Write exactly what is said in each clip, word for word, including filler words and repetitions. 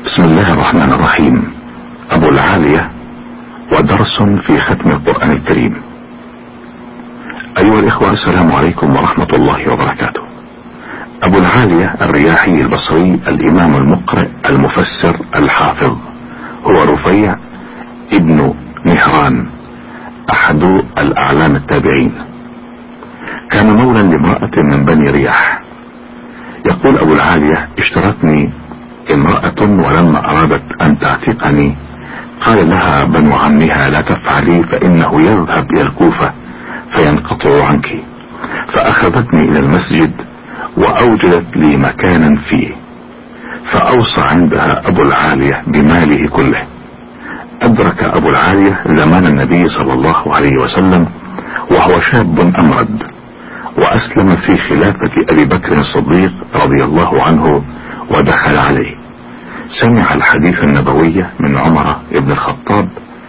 بسم الله الرحمن الرحيم. أبو العالية ودرس في ختم القرآن الكريم. أيها الإخوة، السلام عليكم ورحمة الله وبركاته. أبو العالية الرياحي البصري، الإمام المقرئ المفسر الحافظ، هو رفيع ابن مهران، أحد الأعلام التابعين. كان مولا لامرأة من بني رياح. يقول أبو العالية: اشترتني امرأة ولما أرادت أن تعتقني قال لها بنو عمها: لا تفعلي فإنه يذهب إلى الكوفة فينقطع عنك. فأخذتني إلى المسجد وأوجدت لي مكانا فيه، فأوصى عندها أبو العالية بماله كله. أدرك أبو العالية زمان النبي صلى الله عليه وسلم وهو شاب أمرد، وأسلم في خلافة أبي بكر الصديق رضي الله عنه ودخل عليه. سمع الحديث النبوي من عمر بن الخطاب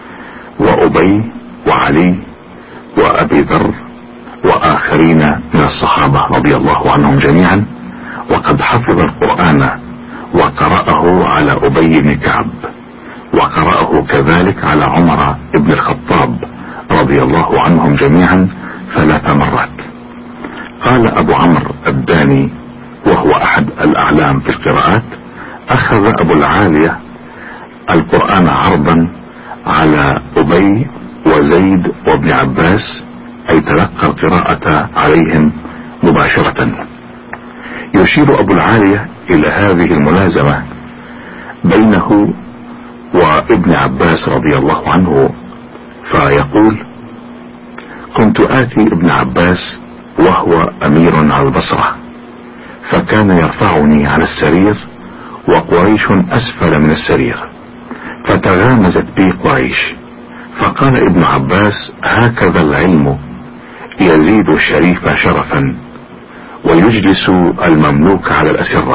وأبي وعلي وأبي ذر وآخرين من الصحابة رضي الله عنهم جميعا، وقد حفظ القرآن وقرأه على أبي بن كعب، وقرأه كذلك على عمر بن الخطاب رضي الله عنهم جميعا ثلاث مرات. قال أبو عمرو الداني وهو أحد الأعلام في القراءات: أخذ أبو العالية القرآن عرضا على أبي وزيد وابن عباس، أي تلقى القراءة عليهم مباشرة. يشير أبو العالية إلى هذه الملازمة بينه وابن عباس رضي الله عنه، فيقول: كنت آتي ابن عباس وهو أمير على البصرة، فكان يرفعني على السرير وقريش أسفل من السرير، فتغامزت بي قريش، فقال ابن عباس: هكذا العلم يزيد الشريف شرفا ويجلس المملوك على الأسرة.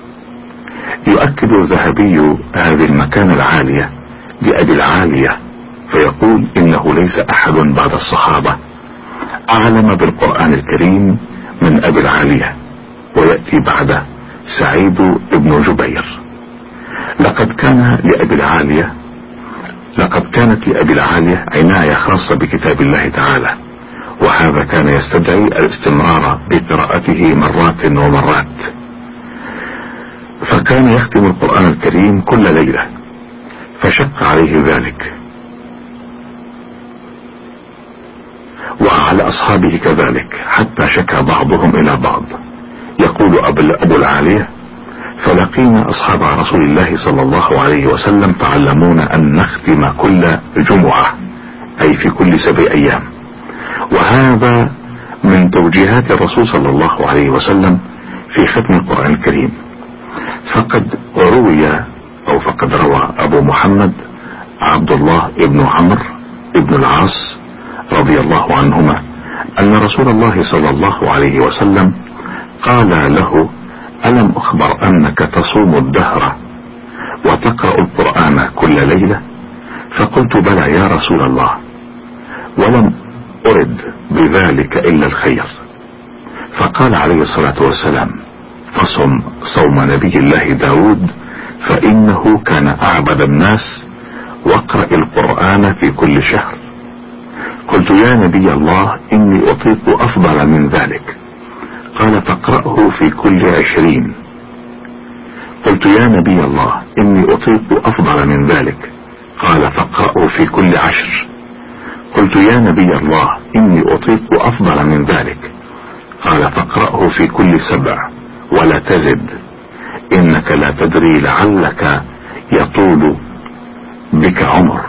يؤكد الذهبي هذه المكانة العالية بأبي العالية، فيقول: إنه ليس أحد بعد الصحابة أعلم بالقرآن الكريم من أبي العالية، ويأتي بعده سعيد بن جبير. لقد كان لأبي العالية لقد كانت لأبي العالية عناية خاصة بكتاب الله تعالى، وهذا كان يستدعي الاستمرار بقراءته مرات ومرات، فكان يختم القرآن الكريم كل ليلة، فشق عليه ذلك، وعلى أصحابه كذلك، حتى شكى بعضهم إلى بعض. يقول أبو العالية: فلقينا أصحاب رسول الله صلى الله عليه وسلم فعلمونا أن نختم كل جمعة، أي في كل سبع أيام، وهذا من توجيهات الرسول صلى الله عليه وسلم في ختم القرآن الكريم. فقد روي أو فقد روى أبو محمد عبد الله ابن عمرو ابن العاص رضي الله عنهما أن رسول الله صلى الله عليه وسلم قال له: ألم أخبر أنك تصوم الدهر وتقرأ القرآن كل ليلة؟ فقلت: بلى يا رسول الله، ولم أرد بذلك إلا الخير. فقال عليه الصلاة والسلام: فصم صوم نبي الله داود فإنه كان أعبد الناس، واقرأ القرآن في كل شهر. قلت: يا نبي الله، إني أطيق أفضل من ذلك. قال: فاقرأه في كل عشرين. قلت: يا نبي الله، إني أطيق أفضل من ذلك. قال: فاقرأه في كل عشر. قلت: يا نبي الله، إني أطيق أفضل من ذلك. قال: فاقرأه في كل سبع ولا تزد، إنك لا تدري لعلك يطول بك عمر.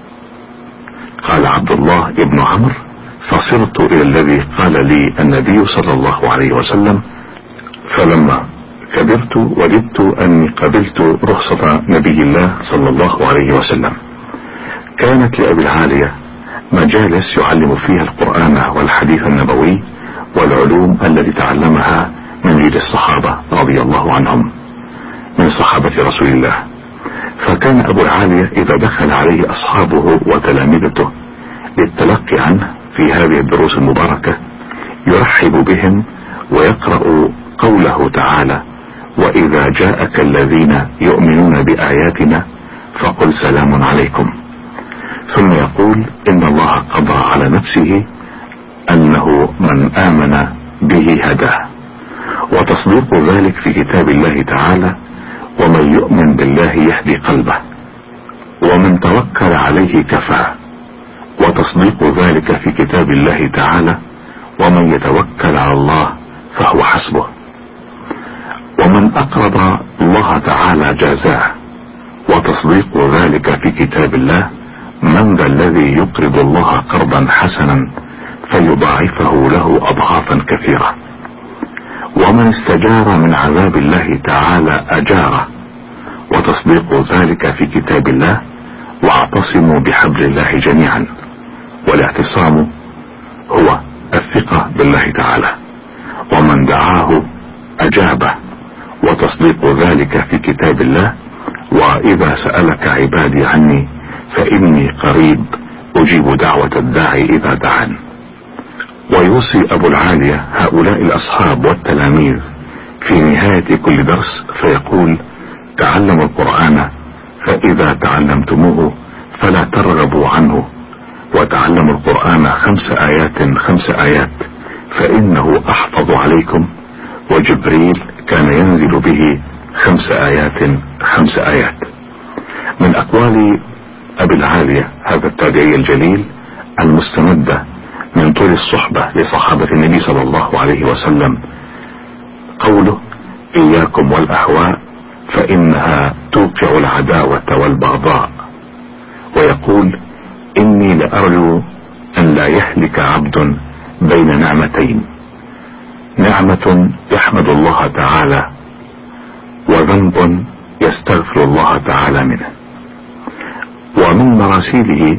قال عبد الله ابن عمرو: فصرت إلى الذي قال لي النبي صلى الله عليه وسلم، فلما كبرت وجدت أني قبلت رخصة نبي الله صلى الله عليه وسلم. كانت لأبي العالية مجالس يعلم فيها القرآن والحديث النبوي والعلوم التي تعلمها من جيل الصحابة رضي الله عنهم من صحابة رسول الله. فكان أبو العالية إذا دخل عليه أصحابه وتلامذته للتلقي عنه في هذه الدروس المباركة يرحب بهم ويقرأ قوله تعالى: وإذا جاءك الذين يؤمنون بآياتنا فقل سلام عليكم. ثم يقول إن الله قضى على نفسه أنه من آمن به هداه، وتصديق ذلك في كتاب الله تعالى: ومن يؤمن بالله يهدي قلبه، ومن توكل عليه كفى. وتصديق ذلك في كتاب الله تعالى: ومن يتوكل على الله فهو حسبه. ومن أقرض الله تعالى جازاه. وتصديق ذلك في كتاب الله: من ذا الذي يقرض الله قرضا حسنا فيضاعفه له أضعافا كثيرة. ومن استجار من عذاب الله تعالى أجاره. وتصديق ذلك في كتاب الله: واعتصموا بحبل الله جميعا. والاعتصام هو الثقة بالله تعالى. ومن دعاه أجابه. وتصديق ذلك في كتاب الله: وإذا سألك عبادي عني فإني قريب أجيب دعوة الداعي إذا دعان. ويوصي أبو العالية هؤلاء الأصحاب والتلاميذ في نهاية كل درس فيقول: تعلموا القرآن فإذا تعلمتموه فلا ترغبوا عنه، وتعلموا القرآن خمس آيات خمس آيات فإنه أحفظ عليكم، وجبريل كان ينزل به خمس آيات خمس آيات. من أقوال أبي العالية هذا التابعي الجليل المستمدة من طول الصحبة لصحابة النبي صلى الله عليه وسلم قوله: إياكم والأهواء فإنها توقع العداوة والبغضاء. ويقول: إني لأرجو أن لا يهلك عبد بين نعمتين: نعمة يحمد الله تعالى، وذنب يستغفر الله تعالى منه. ومن مراسيله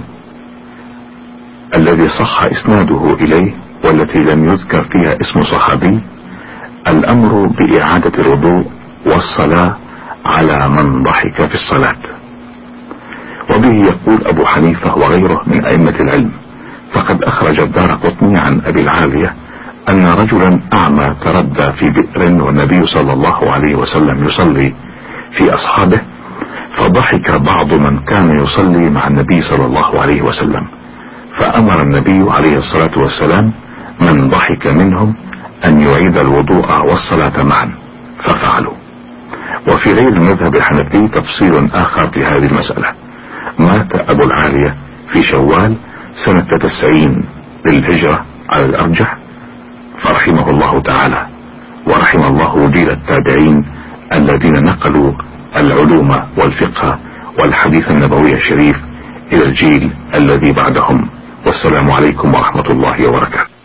الذي صح إسناده إليه والتي لم يذكر فيها اسم صحابي: الأمر بإعادة الوضوء والصلاة على من ضحك في الصلاة. وبه يقول أبو حنيفة وغيره من أئمة العلم. فقد أخرج الدارقطني عن أبي العالية أن رجلا أعمى تردى في بئر والنبي صلى الله عليه وسلم يصلي في أصحابه، فضحك بعض من كان يصلي مع النبي صلى الله عليه وسلم، فأمر النبي عليه الصلاة والسلام من ضحك منهم أن يعيد الوضوء والصلاة معا، ففعلوا. وفي غير المذهب الحنفي تفصيل آخر في هذه المسألة. مات أبو العالية في شوال سنة تسعين للهجرة على الأرجح، فرحمه الله تعالى، ورحم الله جيل التابعين الذين نقلوا العلوم والفقه والحديث النبوي الشريف إلى الجيل الذي بعدهم. والسلام عليكم ورحمة الله وبركاته.